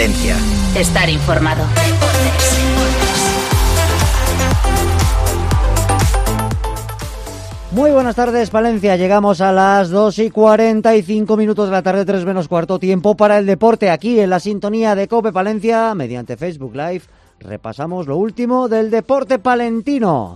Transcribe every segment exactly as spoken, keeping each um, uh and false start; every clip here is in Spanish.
Estar informado. Muy buenas tardes, Palencia. Llegamos a las dos y cuarenta y cinco minutos de la tarde, tres menos cuarto, tiempo para el deporte. Aquí en la sintonía de COPE Palencia, mediante Facebook Live, repasamos lo último del deporte palentino.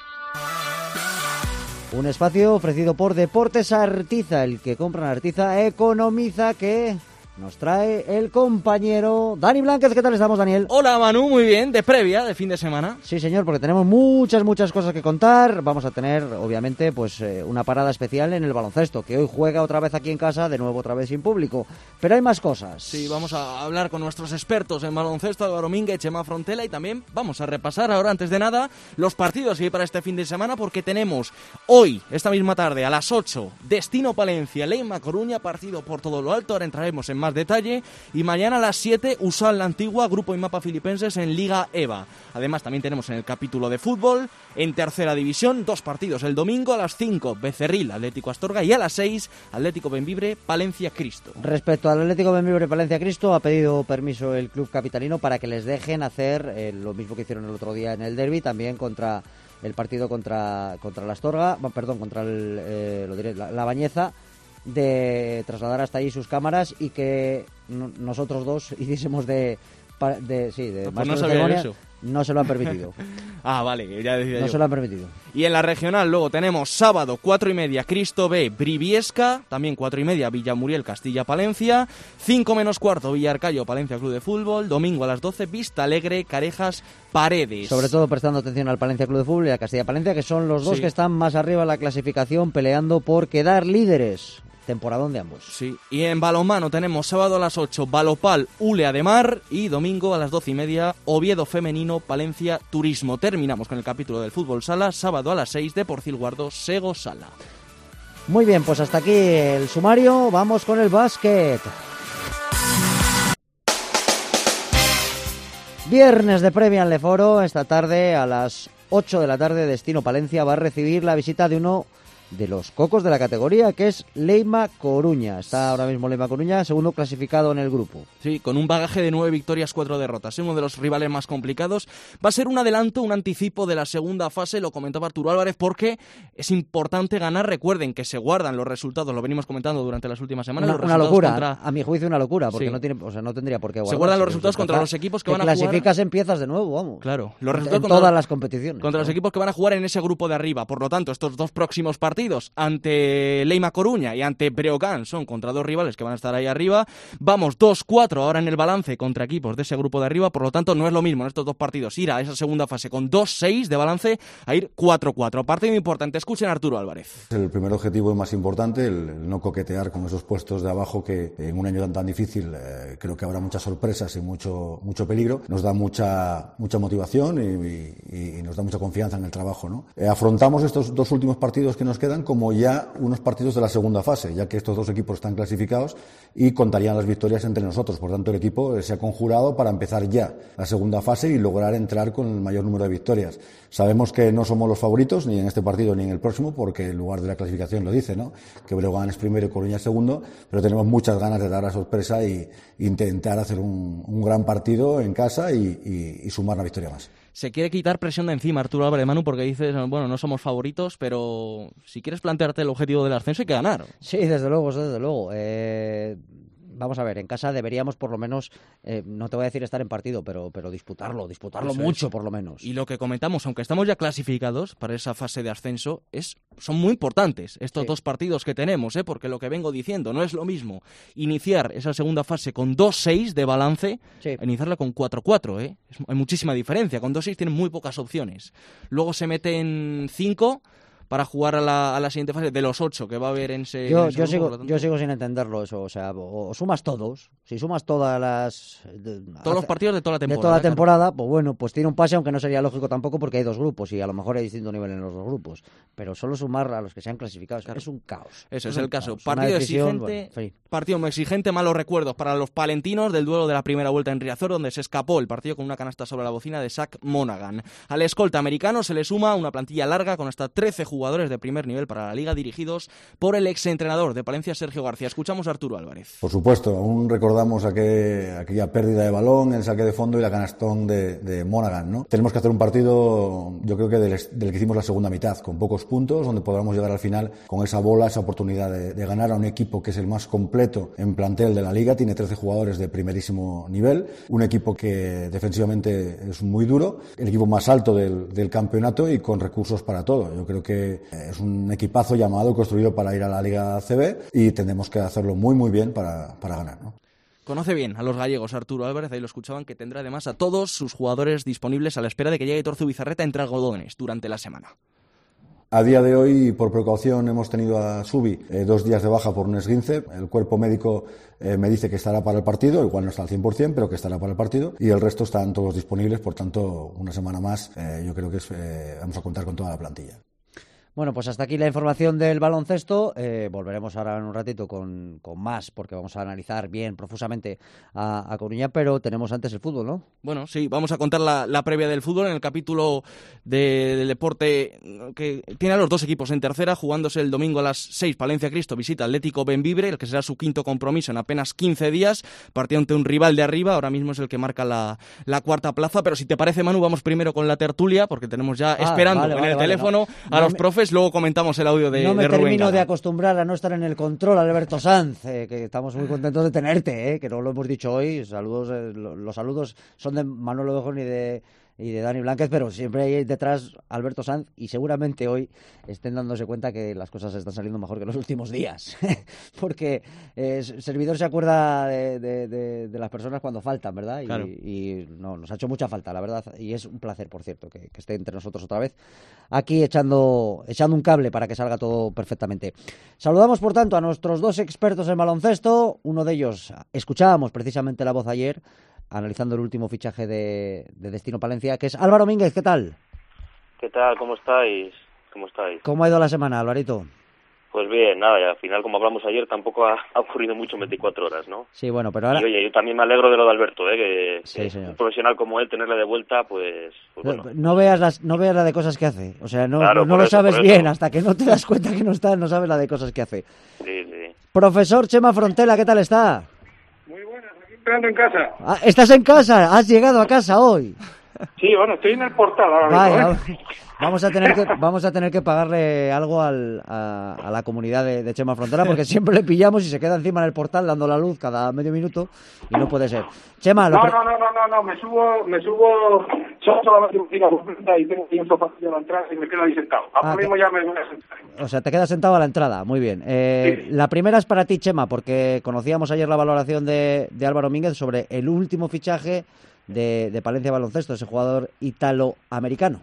Un espacio ofrecido por Deportes Artiza. El que compra en Artiza economiza, que nos trae el compañero Dani Blanquez. ¿Qué tal estamos, Daniel? Hola, Manu, muy bien, de previa, de fin de semana. Sí, señor, porque tenemos muchas, muchas cosas que contar. Vamos a tener, obviamente, pues eh, una parada especial en el baloncesto, que hoy juega otra vez aquí en casa, de nuevo otra vez sin público. Pero hay más cosas. Sí, vamos a hablar con nuestros expertos en baloncesto, Álvaro Mingue, Chema Frontela, y también vamos a repasar ahora, antes de nada, los partidos que hay para este fin de semana, porque tenemos hoy, esta misma tarde, a las ocho, Destino Palencia, Leima Coruña, partido por todo lo alto. Ahora entraremos en más detalle. Y mañana a las siete, U S A L La Antigua, Grupo y Mapa Filipenses en Liga EVA. Además, también tenemos en el capítulo de fútbol, en tercera división, dos partidos el domingo a las cinco, Becerril, Atlético Astorga, y a las seis, Atlético Bembibre, Palencia Cristo. Respecto al Atlético Bembibre, Palencia Cristo, ha pedido permiso el club capitalino para que les dejen hacer eh, lo mismo que hicieron el otro día en el derbi, también contra el partido contra, contra la Astorga, perdón, contra el, eh, lo diré, la, la Bañeza, de trasladar hasta ahí sus cámaras y que no, nosotros dos hiciésemos de, de sí, de pues maestro no de sabía ceremonia. eso. No se lo han permitido. Ah, vale, ya decía No yo. se lo han permitido. Y en la regional luego tenemos sábado cuatro y media Cristo B, Briviesca, también cuatro y media Villamuriel, Castilla Palencia, cinco menos cuarto Villarcayo, Palencia Club de Fútbol, domingo a las doce Vista Alegre, Carejas, Paredes. Sobre todo prestando atención al Palencia Club de Fútbol y a Castilla Palencia, que son los dos Sí. que están más arriba en la clasificación, peleando por quedar líderes. Temporadón de ambos. Sí, y en balonmano tenemos sábado a las ocho Balopal, Ulea de Mar, y domingo a las doce y media Oviedo Femenino, Palencia Turismo. Terminamos con el capítulo del fútbol sala, sábado a las seis Deporcil Guardo, Sego Sala. Muy bien, pues hasta aquí el sumario. Vamos con el básquet. Viernes de previa en Leforo. Esta tarde a las ocho de la tarde Destino Palencia va a recibir la visita de uno de los cocos de la categoría, que es Leima Coruña. Está ahora mismo Leima Coruña, segundo clasificado en el grupo. Sí, con un bagaje de nueve victorias, cuatro derrotas. Es uno de los rivales más complicados. Va a ser un adelanto, un anticipo de la segunda fase, lo comentaba Arturo Álvarez, porque es importante ganar. Recuerden que se guardan los resultados, lo venimos comentando durante las últimas semanas. Una, los una locura, contra... a mi juicio una locura, porque sí. no tiene, o sea, no tendría por qué guardar. Se guardan los resultados contra los equipos que van a jugar. Clasificas, empiezas de nuevo, vamos. Claro, los resultados en contra todas los... las competiciones. Contra ¿no? los equipos que van a jugar en ese grupo de arriba. Por lo tanto, estos dos próximos partidos ante Leima Coruña y ante Breogán son contra dos rivales que van a estar ahí arriba. Vamos dos cuatro ahora en el balance contra equipos de ese grupo de arriba. Por lo tanto, no es lo mismo en estos dos partidos ir a esa segunda fase con dos seis de balance a ir cuatro cuatro. Partido importante. Escuchen a Arturo Álvarez. El primer objetivo es más importante, el, el no coquetear con esos puestos de abajo que en un año tan tan difícil eh, creo que habrá muchas sorpresas y mucho mucho peligro. Nos da mucha mucha motivación y, y, y nos da mucha confianza en el trabajo, ¿no? Eh, afrontamos estos dos últimos partidos que nos quedan como ya unos partidos de la segunda fase, ya que estos dos equipos están clasificados y contarían las victorias entre nosotros. Por tanto, el equipo se ha conjurado para empezar ya la segunda fase y lograr entrar con el mayor número de victorias. Sabemos que no somos los favoritos ni en este partido ni en el próximo, porque el lugar de la clasificación lo dice, ¿no? Que Breogán es primero y Coruña es segundo, pero tenemos muchas ganas de dar la sorpresa y intentar hacer un, un gran partido en casa y, y, y sumar una victoria más. Se quiere quitar presión de encima Arturo Álvarez, Manu, porque dices, bueno, no somos favoritos, pero si quieres plantearte el objetivo del ascenso hay que ganar. Sí, desde luego, desde luego. Eh... Vamos a ver, en casa deberíamos por lo menos, eh, no te voy a decir estar en partido, pero, pero disputarlo, disputarlo Eso mucho es. por lo menos. Y lo que comentamos, aunque estamos ya clasificados para esa fase de ascenso, es son muy importantes estos sí. dos partidos que tenemos, ¿eh? Porque lo que vengo diciendo, no es lo mismo iniciar esa segunda fase con dos seis de balance, sí. a iniciarla con cuatro cuatro, ¿eh? Es, hay muchísima diferencia, con dos seis tienen muy pocas opciones. Luego se meten cinco para jugar a la, a la siguiente fase de los ocho que va a haber en ese, yo, en ese yo grupo, sigo tanto... yo sigo sin entenderlo eso, o sea, o, o sumas todos, si sumas todas las de, todos hace, los partidos de toda la temporada, de toda la claro. temporada, pues bueno, pues tiene un pase, aunque no sería lógico tampoco porque hay dos grupos y a lo mejor hay distinto nivel en los dos grupos, pero solo sumar a los que sean clasificados, claro. Es un caos. Eso es, es el caso. Caos. Partido decisión, exigente, bueno, sí. partido muy exigente, malos recuerdos para los palentinos del duelo de la primera vuelta en Riazor, donde se escapó el partido con una canasta sobre la bocina de Zach Monaghan. Al escolta americano se le suma una plantilla larga con hasta trece jugadores jugadores de primer nivel para la Liga, dirigidos por el exentrenador de Palencia, Sergio García. Escuchamos a Arturo Álvarez. Por supuesto, aún recordamos aquel, aquella pérdida de balón, el saque de fondo y la canastón de, de Monaghan, ¿no? Tenemos que hacer un partido, yo creo que del, del que hicimos la segunda mitad, con pocos puntos, donde podamos llegar al final con esa bola, esa oportunidad de, de ganar a un equipo que es el más completo en plantel de la Liga, tiene trece jugadores de primerísimo nivel, un equipo que defensivamente es muy duro, el equipo más alto del, del campeonato y con recursos para todo. Yo creo que es un equipazo llamado, construido para ir a la Liga A C B y tendremos que hacerlo muy muy bien para, para ganar, ¿no? Conoce bien a los gallegos Arturo Álvarez, ahí lo escuchaban, que tendrá además a todos sus jugadores disponibles a la espera de que llegue Torzu Bizarreta entre algodones durante la semana. A día de hoy, por precaución, hemos tenido a Subi eh, dos días de baja por un esguince. El cuerpo médico eh, me dice que estará para el partido, igual no está al cien por ciento, pero que estará para el partido. Y el resto están todos disponibles, por tanto, una semana más, eh, yo creo que es, eh, vamos a contar con toda la plantilla. Bueno, pues hasta aquí la información del baloncesto. Eh, volveremos ahora en un ratito con, con más, porque vamos a analizar bien, profusamente a, a Coruña, pero tenemos antes el fútbol, ¿no? Bueno, sí, vamos a contar la, la previa del fútbol en el capítulo de, del deporte que tiene a los dos equipos en tercera, jugándose el domingo a las seis. Palencia Cristo visita Atlético Bembibre, el que será su quinto compromiso en apenas quince días, partido ante un rival de arriba, ahora mismo es el que marca la, la cuarta plaza, pero si te parece, Manu, vamos primero con la tertulia, porque tenemos ya ah, esperando vale, en vale, el vale, teléfono no. a no los me... profes. Luego comentamos el audio de, no me de Rubén termino Gala. de acostumbrar a no estar en el control, Alberto Sanz, eh, que estamos muy contentos de tenerte, eh, que no lo hemos dicho hoy. Saludos, eh, los saludos son de Manolo Dojón y de y de Dani Blánquez, pero siempre hay detrás Alberto Sanz, y seguramente hoy estén dándose cuenta que las cosas están saliendo mejor que los últimos días, porque eh, servidor se acuerda de, de, de, de las personas cuando faltan, ¿verdad? Claro. Y, y no, nos ha hecho mucha falta, la verdad, y es un placer, por cierto, que, que esté entre nosotros otra vez, aquí echando, echando un cable para que salga todo perfectamente. Saludamos, por tanto, a nuestros dos expertos en baloncesto. Uno de ellos, escuchábamos precisamente la voz ayer, analizando el último fichaje de, de Destino Palencia, que es Álvaro Mínguez. ¿Qué tal? ¿Qué tal? ¿Cómo estáis? ¿Cómo estáis? ¿Cómo ha ido la semana, Alvarito? Pues bien, nada, y al final, como hablamos ayer, tampoco ha, ha ocurrido mucho en veinticuatro horas, ¿no? Sí, bueno, pero ahora... Y oye, yo también me alegro de lo de Alberto, ¿eh? Que, sí, que señor. Un profesional como él, tenerle de vuelta, pues... pues bueno. No veas las, no veas la de cosas que hace, o sea, no, claro, no, no lo eso, sabes bien, hasta que no te das cuenta que no está, no sabes la de cosas que hace. Sí, sí. Profesor Chema Frontela, ¿qué tal está? Muy buenas, aquí esperando en casa. Ah, ¿estás en casa? ¿Has llegado a casa hoy? Sí, bueno, estoy en el portal ahora Vaya, mismo, ¿eh? Vamos a tener que vamos a tener que pagarle algo al, a, a la comunidad de, de Chema Frontera, porque siempre le pillamos y se queda encima en el portal dando la luz cada medio minuto y no puede ser. Chema, lo no, pre... no, no, no, no, no, me subo, me subo, son solamente un tiro completa y tengo un sofá a la entrada y me quedo ahí sentado. Ahora ah, mismo te... ya me voy a sentar. O sea, te quedas sentado a la entrada, muy bien. Eh, sí. La primera es para ti, Chema, porque conocíamos ayer la valoración de, de Álvaro Mínguez sobre el último fichaje de, de Palencia Baloncesto, ese jugador italoamericano.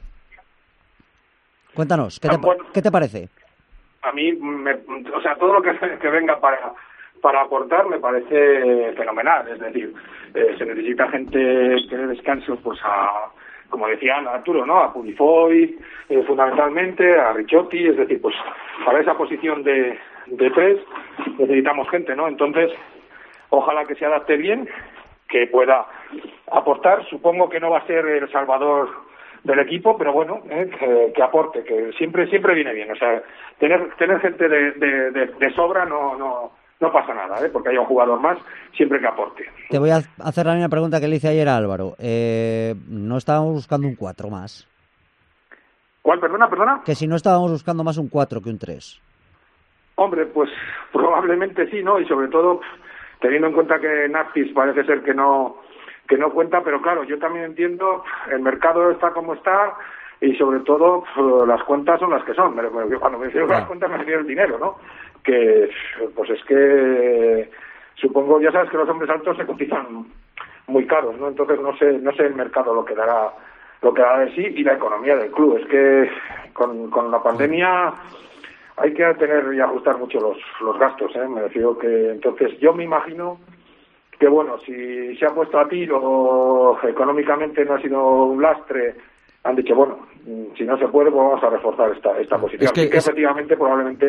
Cuéntanos, ¿qué te, bueno, ¿qué te parece? A mí, me, o sea, todo lo que, que venga para, para aportar me parece fenomenal. Es decir, eh, se necesita gente que dé descanso, pues a, como decía Arturo, ¿no? A Purifoy, eh, fundamentalmente, a Ricciotti, es decir, pues para esa posición de, de tres necesitamos gente, ¿no? Entonces, ojalá que se adapte bien, que pueda aportar. Supongo que no va a ser el salvador del equipo, pero bueno, eh, que, que aporte, que siempre siempre viene bien. O sea, tener tener gente de, de, de, de sobra no no no pasa nada, ¿eh? Porque haya un jugador más, siempre que aporte. Te voy a hacer la misma pregunta que le hice ayer a Álvaro. Eh, ¿No estábamos buscando un cuatro más? ¿Cuál? Perdona, perdona. Que si no estábamos buscando más un cuatro que un tres. Hombre, pues probablemente sí, ¿no? Y sobre todo, teniendo en cuenta que Narcis parece ser que no... que no cuenta, pero claro, yo también entiendo, el mercado está como está y sobre todo las cuentas son las que son. Cuando me refiero a las cuentas me refiero al dinero, ¿no? Que pues es que supongo, ya sabes que los hombres altos se cotizan muy caros, ¿no? Entonces no sé no sé el mercado lo que dará lo que dará de sí y la economía del club. Es que con, con la pandemia hay que tener y ajustar mucho los, los gastos, ¿eh? Me refiero que entonces yo me imagino que bueno, si se ha puesto a tiro, económicamente no ha sido un lastre, han dicho, bueno, si no se puede, pues vamos a reforzar esta esta posición. Es que, Así que es... efectivamente, probablemente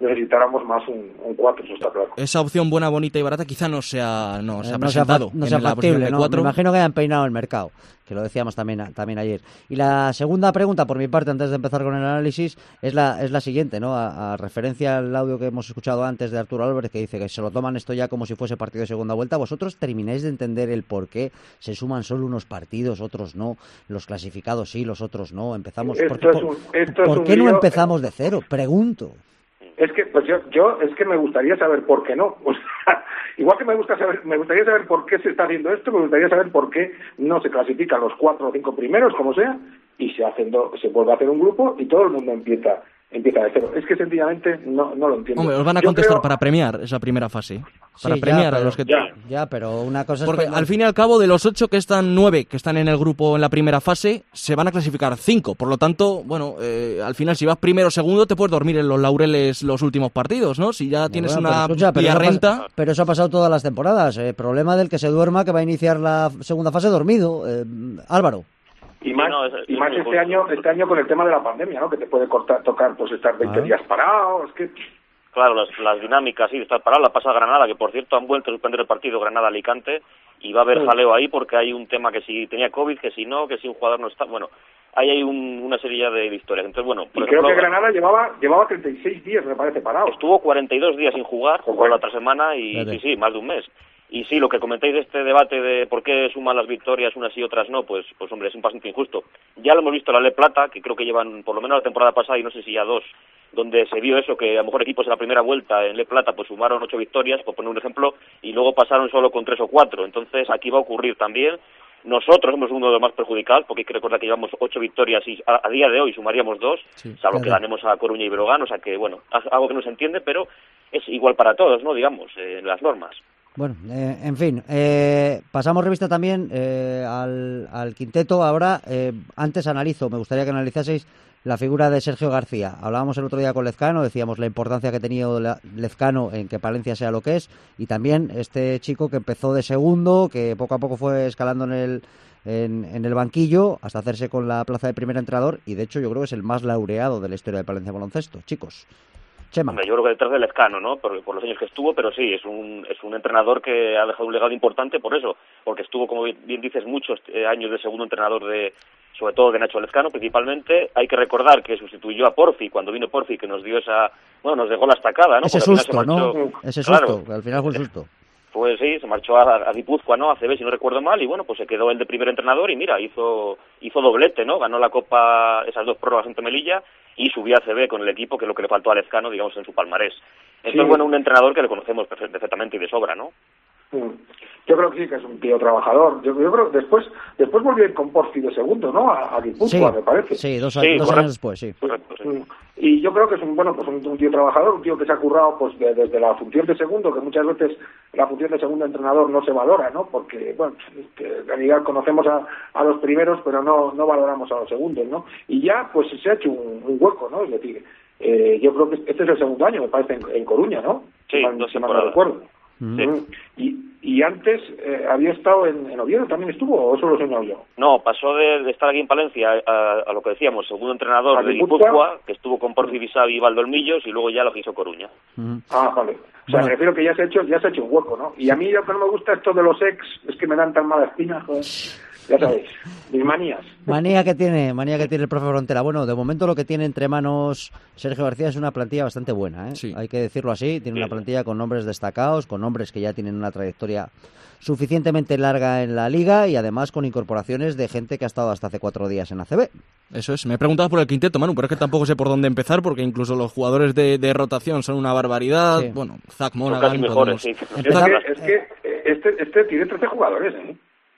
necesitáramos más un, un cuatro, eso está claro. Esa opción buena, bonita y barata quizá no sea no se ha no sea, presentado no sea en la factible, posición de ¿no? cuatro. Me imagino que hayan peinado el mercado, que lo decíamos también, también ayer. Y la segunda pregunta, por mi parte, antes de empezar con el análisis, es la, es la siguiente, ¿no? A, a referencia al audio que hemos escuchado antes de Arturo Álvarez, que dice que se lo toman esto ya como si fuese partido de segunda vuelta. ¿Vosotros termináis de entender el por qué se suman solo unos partidos, otros no? Los clasificados sí, los otros no. Empezamos... Esto ¿Por, es un, esto por, es ¿por un qué no lío? empezamos de cero? Pregunto. Es que, pues yo, yo, es que me gustaría saber por qué no. O sea, igual que me gusta saber, me gustaría saber por qué se está haciendo esto, me gustaría saber por qué no se clasifican los cuatro o cinco primeros, como sea, y se hacen do, se vuelve a hacer un grupo y todo el mundo empieza empieza de cero. Es que sencillamente no, no lo entiendo. Hombre, os van a yo contestar creo... para premiar esa primera fase. Para Sí, premiar ya, pero, a los que... Ya. Ya, pero una cosa Porque es... al fin y al cabo, de los ocho que están, nueve que están en el grupo en la primera fase, se van a clasificar cinco. Por lo tanto, bueno, eh, al final si vas primero o segundo te puedes dormir en los laureles los últimos partidos, ¿no? Si ya tienes Bueno, una pero escucha, pero vía eso ha renta... pas- pero eso ha pasado todas las temporadas. El problema del que se duerma, que va a iniciar la segunda fase dormido. Eh, Álvaro. Y más, Sí, no, es- y es más muy este justo. año este año con el tema de la pandemia, ¿no? Que te puede cortar, tocar, pues estar veinte Claro. días parado, es que... Claro, las, las dinámicas, sí, de estar parado, la pasa Granada, que por cierto han vuelto a suspender el partido Granada-Alicante, y va a haber Sí. jaleo ahí porque hay un tema que si tenía COVID, que si no, que si un jugador no está... Bueno, ahí hay un, una serie ya de historias. Entonces, bueno, por Y creo ejemplo, que Granada llevaba llevaba treinta y seis días, me parece, parado. estuvo cuarenta y dos días sin jugar, jugó la otra semana y Fíjate. sí, sí, más de un mes. Y sí, lo que comentáis de este debate de por qué suman las victorias unas y otras no, pues, pues hombre, es un bastante injusto. Ya lo hemos visto en la Le Plata, que creo que llevan por lo menos la temporada pasada y no sé si ya dos, donde se vio eso, que a lo mejor equipos en la primera vuelta en Le Plata pues sumaron ocho victorias, por poner un ejemplo, y luego pasaron solo con tres o cuatro. Entonces aquí va a ocurrir también. Nosotros somos uno de los más perjudicados, porque hay que recordar que llevamos ocho victorias y a, a día de hoy sumaríamos dos, Sí, salvo que claro. ganemos a Coruña y Breogán, o sea que, bueno, es algo que no se entiende, pero es igual para todos, ¿no? Digamos, eh, en las normas. Bueno, eh, en fin, eh, pasamos revista también eh, al, al quinteto. Ahora, eh, antes analizo, me gustaría que analizaseis la figura de Sergio García. Hablábamos el otro día con Lezcano, decíamos la importancia que ha tenido la- Lezcano en que Palencia sea lo que es, y también este chico que empezó de segundo, que poco a poco fue escalando en el, en, en el banquillo hasta hacerse con la plaza de primer entrenador, y de hecho yo creo que es el más laureado de la historia de Palencia Baloncesto. Chicos, Chema. Hombre, yo creo que detrás del Lezcano, ¿no? Por, por los años que estuvo, pero sí, es un, es un entrenador que ha dejado un legado importante por eso, porque estuvo, como bien dices, muchos eh, años de segundo entrenador de, sobre todo de Nacho Lezcano, principalmente. Hay que recordar que sustituyó a Porfi cuando vino Porfi, que nos dio esa, bueno, nos dejó la estacada, ¿no? Ese Porque al final susto, se ¿no? marchó- Ese Claro. susto, que al final fue un susto. Pues sí, se marchó a, a Guipúzcoa, ¿no? A C B, si no recuerdo mal, y bueno, pues se quedó el de primer entrenador y mira, hizo hizo doblete, ¿no? Ganó la Copa, esas dos prórrogas ante Melilla, y subió a C B con el equipo, que es lo que le faltó a Lezcano, digamos, en su palmarés. Entonces, Sí. bueno, un entrenador que le conocemos perfe- perfectamente y de sobra, ¿no? Mm. Yo creo que sí, que es un tío trabajador. Yo, yo creo que después después volvió a ir con Porfi de segundo, ¿no? A, a Sí, Guipúzcoa, me parece. sí, dos, a- Sí, dos correcto. años después, sí. Correcto, sí. Mm. Y yo creo que es un bueno pues un, un tío trabajador, un tío que se ha currado pues de- desde la función de segundo, que muchas veces la función de segundo entrenador no se valora, ¿no? Porque bueno, es que en realidad conocemos a, a los primeros, pero no no valoramos a los segundos, ¿no? Y ya pues se ha hecho un, un hueco, ¿no? Es decir, eh, yo creo que este es el segundo año, me parece, en, en Coruña, ¿no? Sí, Si mal- dos si mal no temporadas. recuerdo. Sí. Mm. Y, y antes eh, había estado en, en Oviedo, ¿también estuvo o solo soñado yo? No, pasó de, de estar aquí en Palencia a, a lo que decíamos, segundo entrenador A de Guipúzcoa. Guipúzcoa, que estuvo con Porfi Bisavi y Valdolmillos, y luego ya lo hizo Coruña. Ujú. Ah, vale. O sea, Bueno. me refiero que ya se ha hecho, ya se ha hecho un hueco, ¿no? Y a mí lo que no me gusta esto de los ex es que me dan tan mala espina, joder. Ya sabéis, mis manías. Manía que tiene, manía que tiene el profe Frontera. Bueno, de momento lo que tiene entre manos Sergio García es una plantilla bastante buena, ¿eh? Sí. Hay que decirlo así. Tiene una Sí. plantilla con nombres destacados, con nombres que ya tienen una trayectoria suficientemente larga en la liga y además con incorporaciones de gente que ha estado hasta hace cuatro días en A C B. Eso es. Me he preguntado por el quinteto, Manu, pero es que tampoco sé por dónde empezar, porque incluso los jugadores de, de rotación son una barbaridad. Sí. Bueno, Zach Son Monaghan, casi mejores, podemos- sí. Es Empezamos- que, es que eh, este, este tiene trece jugadores, ¿eh?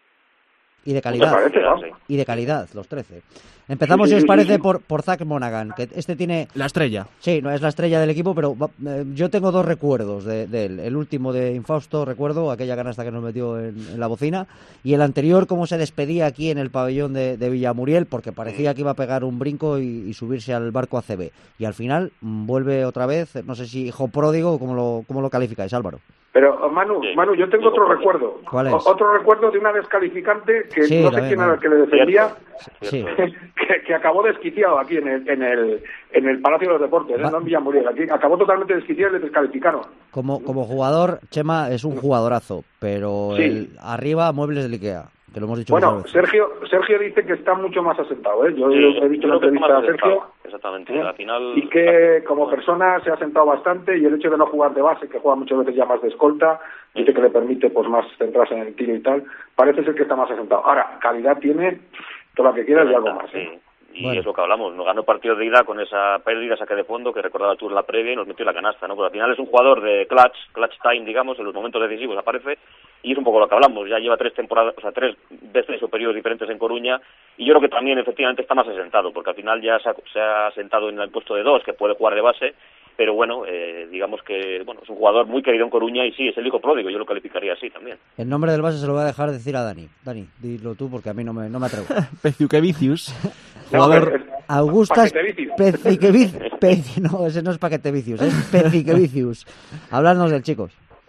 Y de ¿Te calidad. parece, no? Sí. Y de calidad, los trece. Empezamos, Sí, si sí, os sí, parece, sí. por, por Zach Monaghan, que este tiene... La estrella. Sí, no es la estrella del equipo, pero va- eh, yo tengo dos recuerdos de, de él. El último de Infausto, recuerdo, aquella canasta que nos metió en, en la bocina, y el anterior, cómo se despedía aquí en el pabellón de, de Villamuriel, porque parecía que iba a pegar un brinco y, y subirse al barco A C B. Y al final mm, vuelve otra vez, no sé si hijo pródigo, ¿cómo lo, cómo lo calificáis, Álvaro? Pero, Manu, Sí, Manu, yo tengo otro recuerdo. ¿Cuál es? O- Otro recuerdo de una descalificante que Sí, no sé también, quién era el también. que le defendía, Sí. que, que acabó desquiciado aquí en el, en el, en el Palacio de los Deportes, ¿eh? Va- No en Villamuriel. Aquí acabó totalmente desquiciado y le descalificaron. Como, como jugador, Chema es un jugadorazo, pero Sí. el, arriba muebles del Ikea, que lo hemos dicho Bueno, muchas veces. Sergio Sergio dice que está mucho más asentado, ¿eh? Yo Sí, he visto yo una creo que está entrevista más a Sergio. asentado, exactamente. ¿eh? Al final, Y que como persona se ha sentado bastante, y el hecho de no jugar de base, que juega muchas veces ya más de escolta, dice que le permite pues más centrarse en el tiro y tal, parece ser que está más asentado. Ahora, calidad tiene toda la que quieras y algo más, ¿eh? Sí. Y Bueno. es lo que hablamos, nos ganó partido de ida con esa pérdida, saque de fondo que recordaba tú en la previa y nos metió en la canasta, ¿no? Pero al final es un jugador de clutch, clutch time, digamos, en los momentos decisivos aparece y es un poco lo que hablamos, ya lleva tres temporadas, o sea, tres veces o periodos diferentes en Coruña y yo creo que también efectivamente está más asentado, porque al final ya se ha, se ha sentado en el puesto de dos, que puede jugar de base, pero bueno, eh, digamos que bueno es un jugador muy querido en Coruña y sí, es el hijo pródigo, yo lo calificaría así también. El nombre del base se lo voy a dejar decir a Dani. Dani, dilo tú porque a mí no me, no me atrevo. Peciukevicius, No, jugador... pero- Augustas Paquetevicius. Peciquevicius. Peci- no, ese no es Paquetevicius, es Peciquevicius. Hablarnos del chicos.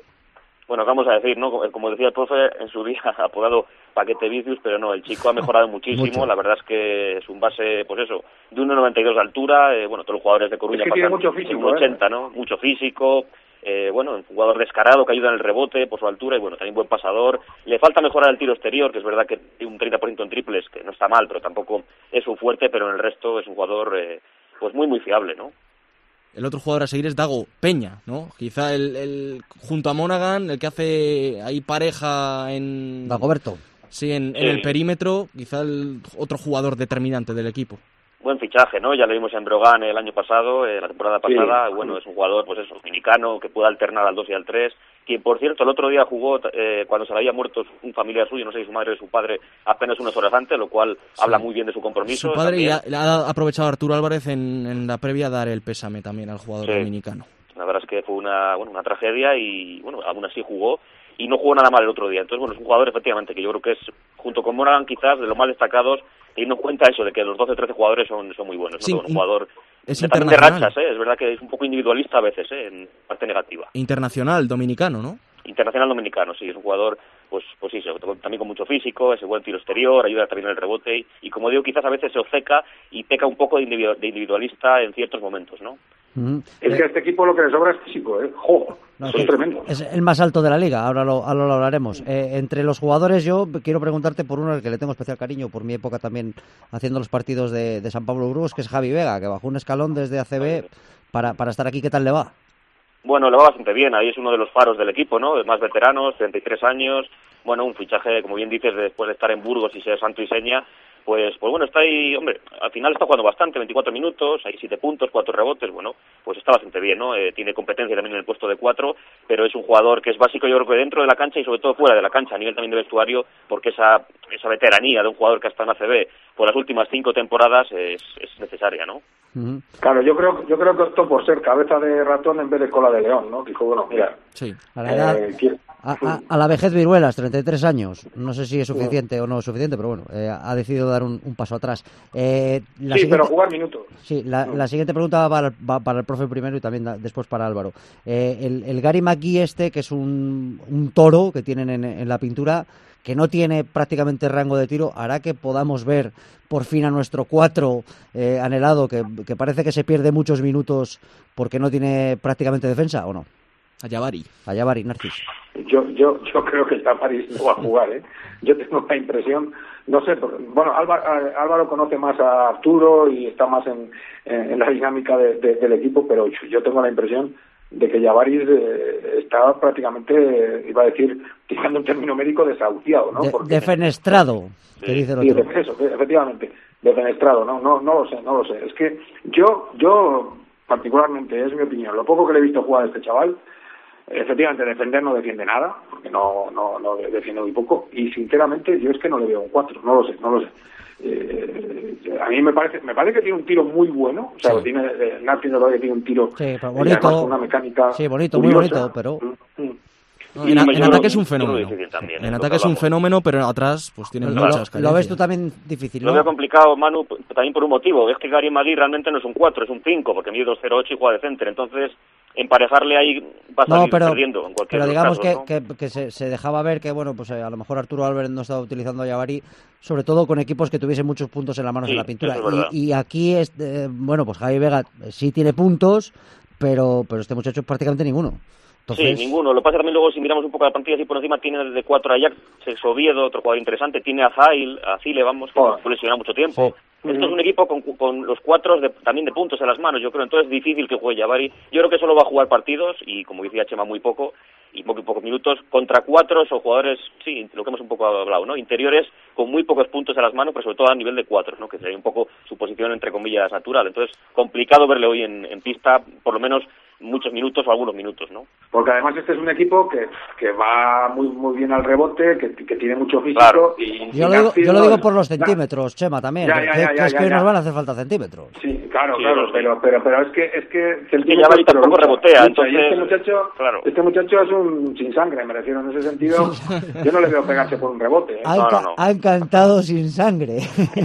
Bueno, vamos a decir, ¿no? Como- Como decía el profe, en su día apodado Paquete Vicius, pero no, el chico ha mejorado muchísimo. Mucho. La verdad es que es un base, pues eso, de uno noventa y dos de altura. Eh, bueno, todos los jugadores de Coruña Es que tiene pasan mucho físico, uno ochenta, ¿no? Mucho físico. Eh, bueno, un jugador descarado que ayuda en el rebote por su altura y bueno, también buen pasador. Le falta mejorar el tiro exterior, que es verdad que tiene un treinta por ciento en triples, que no está mal, pero tampoco es su fuerte, pero en el resto es un jugador eh, pues muy, muy fiable, ¿no? El otro jugador a seguir es Dago Peña, ¿no? Quizá el, el junto a Monaghan, el que hace ahí pareja en... Dagoberto. Sí, en, en Sí. el perímetro, quizá el otro jugador determinante del equipo. Buen fichaje, ¿no? Ya lo vimos en Brogan el año pasado, eh, la temporada Sí. pasada. Bueno, es un jugador, pues eso, dominicano, que puede alternar al dos y al tres. Quien, por cierto, el otro día jugó eh, cuando se le había muerto un familiar suyo, no sé si su madre o su padre, apenas unas horas antes, lo cual Sí. habla muy bien de su compromiso. Su padre también. ya le ha aprovechado Arturo Álvarez en, en la previa a dar el pésame también al jugador Sí. dominicano. La verdad es que fue una, bueno, una tragedia y, bueno, aún así jugó y no jugó nada mal el otro día. Entonces, bueno, es un jugador efectivamente que yo creo que es, junto con Monaghan, quizás de los más destacados, teniendo en cuenta eso de que los doce trece jugadores son, son muy buenos. Sí, ¿no? Un in- jugador es de, también de internacional. rachas, ¿eh? Es verdad que es un poco individualista a veces, ¿eh? En parte negativa. Internacional, dominicano, ¿no? Internacional dominicano, sí, es un jugador, pues pues sí, sobre todo también con mucho físico, ese buen tiro exterior, ayuda también en el rebote y, y como digo, quizás a veces se obceca y peca un poco de individu- de individualista en ciertos momentos, ¿no? Ujú. Es que a este equipo lo que le sobra es físico, ¿eh? ¡Jo! No, Eso es que tremendo. es el más alto de la liga, ahora lo, ahora lo hablaremos. Eh, entre los jugadores yo quiero preguntarte por uno al que le tengo especial cariño, por mi época también haciendo los partidos de, de San Pablo Burgos, que es Javi Vega, que bajó un escalón desde A C B para, para estar aquí. ¿Qué tal le va? Bueno, le va bastante bien, ahí es uno de los faros del equipo, ¿no? De más veteranos, treinta y tres años, bueno, un fichaje, como bien dices, después de estar en Burgos y ser santo y seña, pues pues bueno, está ahí, hombre, al final está jugando bastante, veinticuatro minutos, hay siete puntos, cuatro rebotes, bueno, pues está bastante bien, ¿no? Eh, tiene competencia también en el puesto de cuatro, pero es un jugador que es básico, yo creo que dentro de la cancha y sobre todo fuera de la cancha, a nivel también de vestuario, porque esa esa veteranía de un jugador que ha estado en A C B por las últimas cinco temporadas es, es necesaria, ¿no? Ujú. Claro, yo creo, yo creo que optó por ser cabeza de ratón en vez de cola de león, ¿no? Dijo, bueno, mira, Sí. A la edad, eh, quiero- a, a- a la vejez viruelas, treinta y tres años. No sé si es suficiente o no es suficiente, pero bueno, eh, ha decidido dar un, un paso atrás. Eh, la sí, siguiente- pero jugar minutos. Sí, la, la siguiente pregunta va para, va para el profe primero y también da- después para Álvaro. Eh, el, el Gary McGee este, que es un, un toro que tienen en, en la pintura, que no tiene prácticamente rango de tiro, hará que podamos ver por fin a nuestro cuatro eh, anhelado, que, que parece que se pierde muchos minutos porque no tiene prácticamente defensa, ¿o no? A Jabari. Allá va Narcis. Yo, yo, yo creo que está París no va a jugar, ¿eh? Yo tengo la impresión, no sé, porque, bueno, Álvaro, Álvaro conoce más a Arturo y está más en, en, en la dinámica de, de, del equipo, pero yo, yo tengo la impresión de que Javaris eh, está prácticamente, eh, iba a decir, tirando un término médico, desahuciado, ¿no? De- Porque- defenestrado, que Sí, dice el Sí, otro. de- eso, efectivamente, defenestrado, no, no, no lo sé, no lo sé. Es que yo, yo particularmente, es mi opinión, lo poco que le he visto jugar a este chaval, efectivamente defender no defiende nada, porque no, no, no defiende muy poco, y sinceramente yo es que no le veo un cuatro, no lo sé, no lo sé. Eh, a mí me parece, me parece que tiene un tiro muy bueno, o sea, Sí. tiene, eh, Nati de Valle tiene un tiro Sí, pero y bonito. además con una mecánica Sí, bonito, muy curiosa. bonito, pero- Mm, mm. No, Y en, a- yo en creo- ataque es un yo creo fenómeno. difícil también, En es lo ataque que es un hablamos. fenómeno, pero atrás pues tiene Lo, muchas lo ves carencias. tú también difícil, Lo ¿no? veo complicado, Manu, p- también por un motivo. Es que Gary Magui realmente no es un cuatro, es un cinco, porque mide dos cero ocho y juega de center. Entonces, emparejarle ahí va a salir no, pero, perdiendo en cualquier pero digamos caso, que, ¿no? que, que se, se dejaba ver que, bueno, pues eh, a lo mejor Arturo Álvarez no estaba utilizando a Yavari, sobre todo con equipos que tuviesen muchos puntos en las manos Sí, en la pintura. eso es verdad. Y, y aquí, es, eh, bueno, pues Javi Vega sí tiene puntos, pero, pero este muchacho prácticamente ninguno. Entonces... Sí, ninguno. Lo que pasa también luego, si miramos un poco la plantilla así por encima, tiene de cuatro a Ajax, Oviedo, otro jugador interesante, tiene a Zail, a Zile, vamos, que Oh. fue lesionado mucho tiempo. Sí. Esto es un equipo con, con los cuatro de, también de puntos en las manos, yo creo, entonces es difícil que juegue Yavari. Yo creo que solo va a jugar partidos, y como decía Chema, muy poco, y poco pocos minutos, contra cuatro o jugadores, sí, lo que hemos un poco hablado, ¿no? Interiores con muy pocos puntos en las manos, pero sobre todo a nivel de cuatro, ¿no? Que sería un poco su posición, entre comillas, natural. Entonces, complicado verle hoy en, en pista, por lo menos muchos minutos o algunos minutos, ¿no? Porque además este es un equipo que, que va muy muy bien al rebote, que, que tiene mucho físico. Claro. Y, Yo, y lo digo, yo lo no, digo por los na- centímetros, Chema, también. Ya, que, ya, que- ya, que ya, es ya, que ya. nos van a hacer falta centímetros. Sí, claro, Sí, claro, lo sé. pero, pero, pero es que es que Es que Yavari tampoco rebotea, entonces... Y este muchacho, claro. este muchacho es un sin sangre, me refiero en ese sentido. Yo no le veo pegarse por un rebote. ¿eh? Ha, No, enca- no, no. ha encantado sin sangre.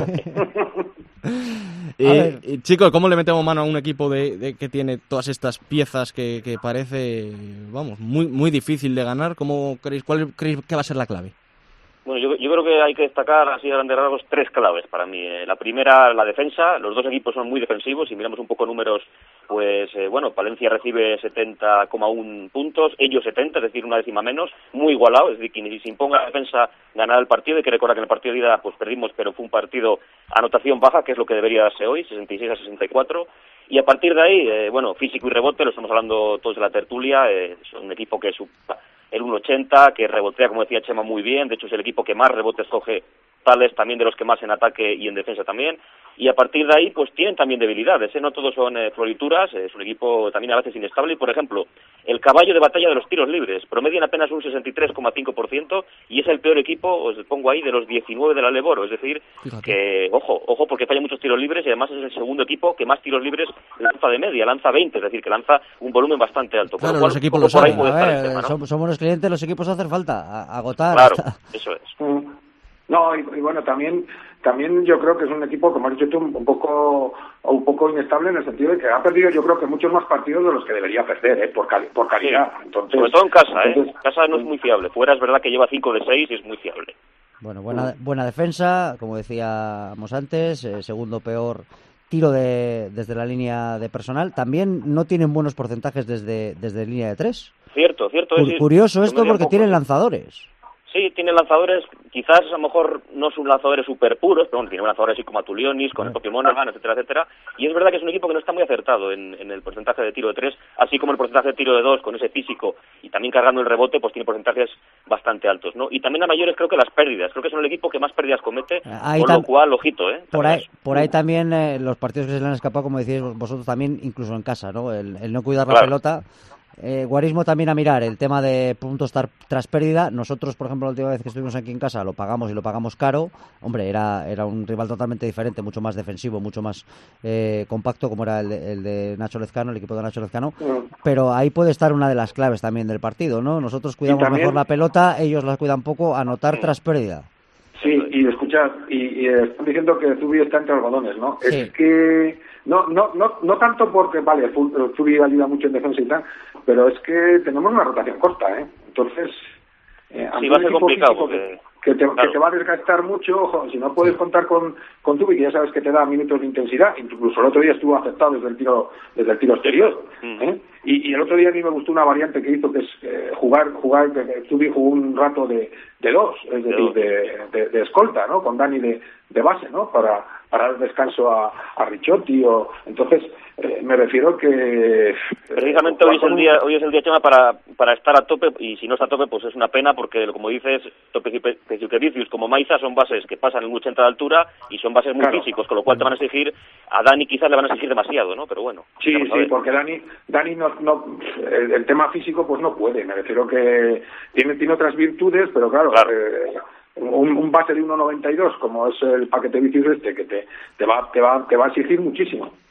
Y, A ver. y, chicos, ¿cómo le metemos mano a un equipo de, de que tiene todas estas piezas que, que parece, vamos, muy muy difícil de ganar? ¿Cómo creéis, cuál creéis que va a ser la clave? Bueno, yo, yo creo que hay que destacar, así a grandes rasgos, tres claves para mí. Eh, la primera, la defensa. Los dos equipos son muy defensivos. Si miramos un poco números, pues, eh, bueno, Palencia recibe setenta coma uno puntos, ellos setenta, es decir, una décima menos, muy igualado. Es decir, quien se imponga la defensa ganará el partido. Hay que recordar que en el partido de ida, pues, perdimos, pero fue un partido anotación baja, que es lo que debería darse hoy, sesenta y seis a sesenta y cuatro. Y a partir de ahí, eh, bueno, físico y rebote, lo estamos hablando todos de la tertulia, eh, es un equipo que supera el uno ochenta, que rebotea, como decía Chema, muy bien. De hecho, es el equipo que más rebotes coge, tales también de los que más en ataque y en defensa también. Y a partir de ahí, pues tienen también debilidades, ¿eh? No todos son eh, florituras, es un equipo también a veces inestable. Y, por ejemplo, el caballo de batalla de los tiros libres, promedian apenas un sesenta y tres coma cinco por ciento y es el peor equipo, os pongo ahí, de los diecinueve de la Leboro. Es decir, Fíjate. que, ojo, ojo, porque falla muchos tiros libres y además es el segundo equipo que más tiros libres lanza de media, lanza veinte, es decir, que lanza un volumen bastante alto. Claro, Con lo cual, los equipos un poco lo por ahí saben. puede A estar el ver, tema, ¿no? som- somos los clientes, los equipos hacer falta, a- agotar. Claro, hasta- eso es. Mm. No, y, y bueno, también también yo creo que es un equipo, como has dicho tú, un poco un poco inestable en el sentido de que ha perdido, yo creo que muchos más partidos de los que debería perder, ¿eh? por, cali- por calidad. Entonces, Sobre todo en casa, ¿eh? entonces, En casa no es muy fiable. Fuera es verdad que lleva cinco de seis y es muy fiable. Bueno, buena, buena defensa, como decíamos antes, eh, segundo peor tiro de, desde la línea de personal. También no tienen buenos porcentajes desde, desde línea de tres. Cierto, cierto. Cu- es, Curioso esto promedia porque poco, tienen sí. lanzadores. Sí, tiene lanzadores, quizás a lo mejor no son lanzadores súper puros, pero bueno, tiene lanzadores así como Atulionis, con el propio Monaghan, etcétera, etcétera. Y es verdad que es un equipo que no está muy acertado en, en el porcentaje de tiro de tres, así como el porcentaje de tiro de dos, con ese físico y también cargando el rebote, pues tiene porcentajes bastante altos, ¿no? Y también a mayores creo que las pérdidas, creo que son el equipo que más pérdidas comete, Ahí con tam- lo cual, ojito, ¿eh? Por ahí, También es- por ahí también eh, los partidos que se le han escapado, como decíais vosotros también, incluso en casa, ¿no? El, el no cuidar la Claro. pelota. Eh, Guarismo también a mirar el tema de puntos tar- tras pérdida. Nosotros, por ejemplo, la última vez que estuvimos aquí en casa lo pagamos y lo pagamos caro. Hombre, era, era un rival totalmente diferente, mucho más defensivo, mucho más eh, compacto, como era el de, el de Nacho Lezcano, el equipo de Nacho Lezcano. Mm. Pero ahí puede estar una de las claves también del partido, ¿no? Nosotros cuidamos también- mejor la pelota, ellos la cuidan poco, anotar Sí. tras pérdida. Sí, y escuchad, y, y están diciendo que Zubi está entre algodones, ¿no? Sí. Es que no no no no tanto porque, vale, Fu- Zubi ayuda mucho en defensa y tal, pero es que tenemos una rotación corta, ¿eh? Entonces, eh, ante Sí, va a un ser equipo complicado físico porque... que, que te, claro. que te va a desgastar mucho, ojo, si no puedes contar con, con Zubi, que ya sabes que te da minutos de intensidad, incluso el otro día estuvo aceptado desde el tiro desde el tiro exterior, Mm. ¿eh? Y, y el otro día a mí me gustó una variante que hizo, que es eh, jugar, jugar, que que Zubi jugó un rato de, de dos, es De decir, dos. de, de, de escolta, ¿no? Con Dani de, de base, ¿no? Para, para dar descanso a, a Ricciotti, o entonces eh, me refiero que... Precisamente hoy es el día, hoy es el día, Chema, para, para estar a tope, y si no está a tope, pues es una pena, porque como dices, Topeciuquevicius como Maiza son bases que pasan en un ochenta de altura y son bases muy Claro. físicos, con lo cual te van a exigir, a Dani quizás le van a exigir demasiado, ¿no? Pero bueno. Sí, vamos a sí, ver. porque Dani, Dani no, no el, el tema físico pues no puede, me refiero que tiene, tiene otras virtudes, pero claro, Claro. eh, un, un base de uno noventa y dos como es el paquete Vicius este, que te, te va te va te va a exigir muchísimo.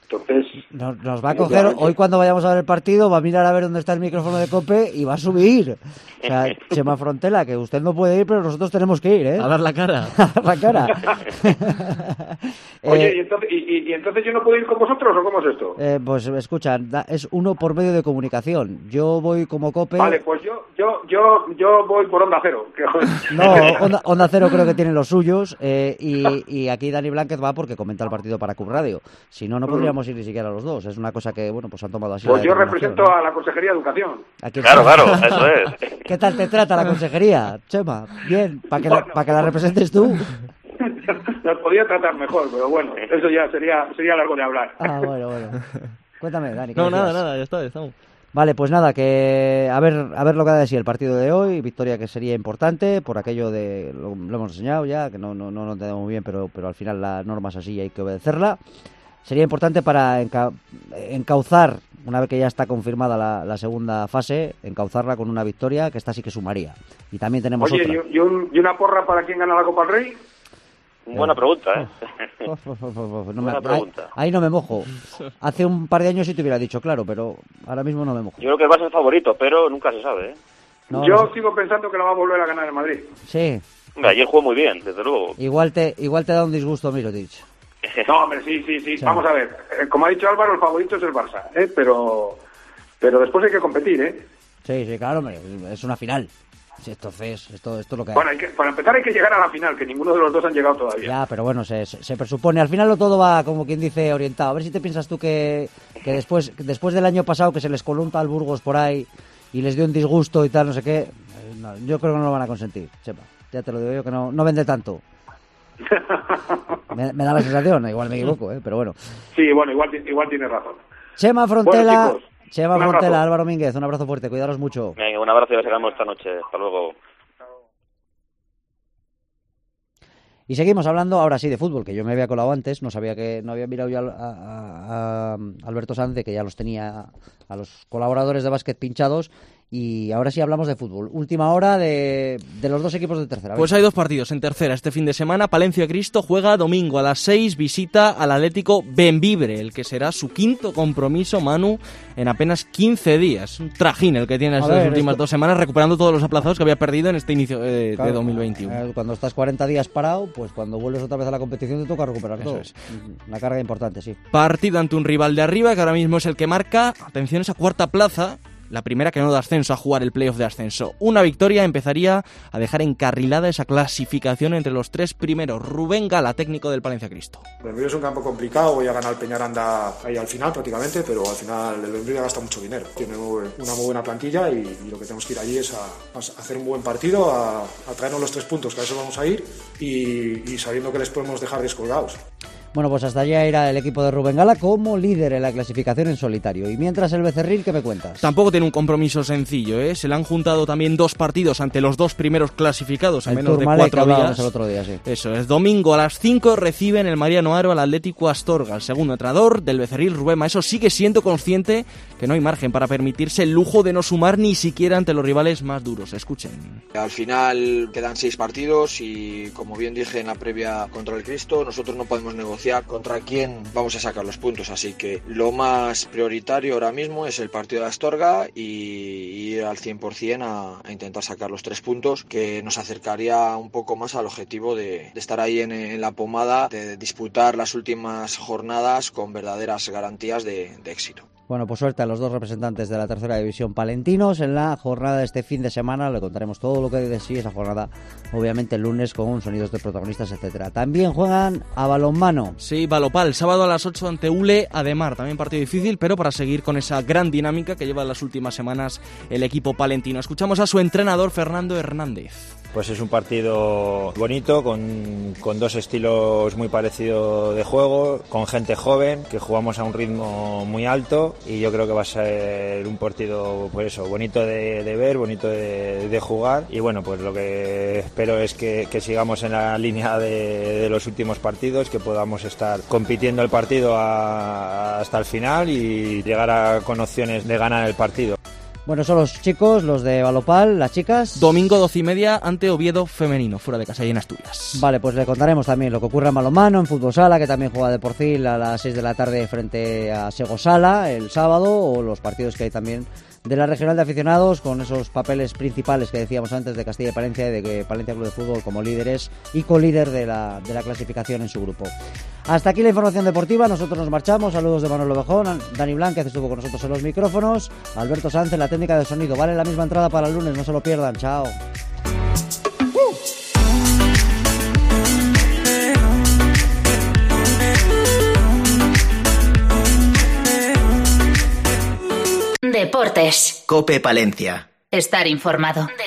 Entonces... Nos, nos va a coger, hoy cuando vayamos a ver el partido, va a mirar a ver dónde está el micrófono de COPE y va a subir. O sea, Chema Frontela, que usted no puede ir, pero nosotros tenemos que ir, ¿eh? A dar la cara. A dar la cara. Oye, eh, ¿y entonces, y, y entonces yo no puedo ir con vosotros o cómo es esto? Eh, pues escucha, da- es uno por medio de comunicación. Yo voy como COPE... Vale, pues yo yo yo yo voy por Onda Cero. Que... No, Onda, Onda Cero creo que tiene los suyos eh, y, y aquí Dani Blanquez va porque comenta el partido para Cub Radio. Si no, no podríamos ir ni siquiera los dos. Es una cosa que, bueno, pues han tomado así. Pues la yo determinación, represento ¿no? a la Consejería de Educación. Aquí Claro, está. claro, eso es. ¿Qué tal te trata la consejería, Chema? Bien, para que, la- Bueno. pa' que la representes tú. Nos podía tratar mejor, pero bueno, eso ya sería sería largo de hablar. Ah, bueno, bueno. Cuéntame, Dani. ¿qué No, nada, decías? nada, ya está, ya estamos. Vale, pues nada, que a ver a ver lo que da de sí el partido de hoy, victoria que sería importante por aquello de, lo, lo hemos enseñado ya, que no, no, no lo entendemos muy bien, pero, pero al final la norma es así y hay que obedecerla. Sería importante para enca- encauzar, una vez que ya está confirmada la, la segunda fase, encauzarla con una victoria, que esta sí que sumaría. Y también tenemos Oye, otra. ¿y, y, un- y una porra para quién gana la Copa del Rey? Buena pregunta, ¿eh? No me- Buena ahí, pregunta. ahí no me mojo. Hace un par de años sí te hubiera dicho, claro, pero ahora mismo no me mojo. Yo creo que va a ser favorito, pero nunca se sabe, ¿eh? No, yo no sé. sigo pensando que la va a volver a ganar el Madrid. Sí, Hombre, ayer jugó muy bien, desde luego. igual te, igual te da un disgusto Mirotic. No, hombre, sí, sí, sí. Sí. Vamos a ver. Eh, como ha dicho Álvaro, el favorito es el Barça, ¿eh? Pero, pero después hay que competir, ¿eh? Sí, sí, claro, hombre, es una final. Sí, entonces, esto, esto es lo que hay. Bueno, hay que, para empezar hay que llegar a la final, que ninguno de los dos han llegado todavía. Ya, pero bueno, se, se, se presupone. Al final lo todo va, como quien dice, orientado. A ver si te piensas tú que, que después que después del año pasado que se les coló un tal Burgos por ahí y les dio un disgusto y tal, no sé qué, eh, no, yo creo que no lo van a consentir, sepa. Ya te lo digo yo, que no, no vende tanto. Me, me da la sensación, igual me equivoco, ¿eh? Pero bueno. Sí, bueno, igual, ti- igual tienes razón. Chema Frontela, Bueno, chicos, Chema un abrazo. Frontela, Álvaro Mínguez, un abrazo fuerte, cuidaros mucho. Venga, un abrazo y nos vemos esta noche. Hasta luego. Y seguimos hablando ahora sí de fútbol, que yo me había colado antes, no sabía que no había mirado yo a, a- a Alberto Sanz, de que ya los tenía a los colaboradores de básquet pinchados, y ahora sí hablamos de fútbol. Última hora de, de los dos equipos de tercera. Pues hay dos partidos en tercera este fin de semana. Palencia Cristo juega domingo a las seis, visita al Atlético Bembibre, el que será su quinto compromiso, Manu, en apenas quince días. Un trajín el que tiene A estas ver, últimas esto- dos semanas, recuperando todos los aplazados que había perdido en este inicio de, Claro, de dos mil veintiuno. eh, Cuando estás cuarenta días parado, pues cuando vuelves otra vez a la competición te toca recuperar Eso todo. es. Una carga importante, sí. Partido ante un rival de arriba, que ahora mismo es el que marca, atención, esa cuarta plaza, la primera que no da ascenso a jugar el playoff de ascenso. Una victoria empezaría a dejar encarrilada esa clasificación entre los tres primeros. Rubén Gala, técnico del Palencia Cristo. Benvibre es un campo complicado, voy a ganar el Peñaranda ahí al final prácticamente, pero al final el Benvibre gasta mucho dinero. Tiene una muy buena plantilla y, y lo que tenemos que ir allí es a, a hacer un buen partido, a, a traernos los tres puntos, que a eso vamos a ir, y, y sabiendo que les podemos dejar descolgados. Bueno, pues hasta allá irá el equipo de Rubén Gala como líder en la clasificación en solitario. Y mientras el Becerril, ¿qué me cuentas? Tampoco tiene un compromiso sencillo, ¿eh? Se le han juntado también dos partidos ante los dos primeros clasificados en El menos de Tourmalet que cuatro hablábamos días. el otro día, sí. Eso es, domingo a las cinco reciben el Mariano Aro al Atlético Astorga. El segundo entrenador del Becerril, Rubén Maeso, sigue siendo consciente que no hay margen para permitirse el lujo de no sumar ni siquiera ante los rivales más duros. Escuchen. Al final quedan seis partidos y, como bien dije en la previa contra el Cristo, nosotros no podemos negociar contra quién vamos a sacar los puntos, así que lo más prioritario ahora mismo es el partido de Astorga y ir al cien por ciento a, a intentar sacar los tres puntos, que nos acercaría un poco más al objetivo de, de estar ahí en, en la pomada, de disputar las últimas jornadas con verdaderas garantías de, de éxito. Bueno, pues suerte a los dos representantes de la tercera división palentinos en la jornada de este fin de semana. Le contaremos todo lo que hay de sí esa jornada, obviamente el lunes, con sonidos de protagonistas, etcétera. También juegan a balonmano. Sí, Balopal, sábado a las ocho ante Ule Ademar. También partido difícil, pero para seguir con esa gran dinámica que lleva las últimas semanas el equipo palentino. Escuchamos a su entrenador, Fernando Hernández. Pues es un partido bonito, con, con dos estilos muy parecidos de juego, con gente joven, que jugamos a un ritmo muy alto, y yo creo que va a ser un partido, pues eso, bonito de, de ver, bonito de, de jugar, y bueno, pues lo que espero es que, que sigamos en la línea de, de los últimos partidos, que podamos estar compitiendo el partido a, hasta el final y llegar a, con opciones de ganar el partido. Bueno, son los chicos, los de Balopal, las chicas. Domingo doce y media ante Oviedo femenino, fuera de casa y en Asturias. Vale, pues le contaremos también lo que ocurre en balonmano, en fútbol sala, que también juega de Porcil a las seis de la tarde frente a Sego Sala el sábado, o los partidos que hay también de la regional de aficionados, con esos papeles principales que decíamos antes de Castilla y Palencia y de que Palencia Club de Fútbol como líderes y colíder de la, de la clasificación en su grupo. Hasta aquí la información deportiva, nosotros nos marchamos. Saludos de Manuel Ovejón, Dani Blanquez estuvo con nosotros en los micrófonos, Alberto Sánchez, la técnica de sonido. Vale la misma entrada para el lunes, no se lo pierdan, chao. Deportes. COPE Palencia. Estar informado.